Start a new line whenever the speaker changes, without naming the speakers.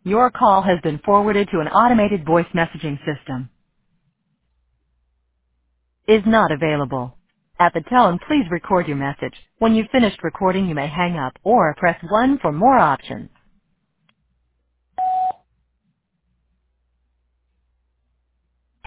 Your call has been forwarded to an automated voice messaging system. Is not available. At the tone, please record your message. When you've finished recording, you may hang up or press 1 for more options.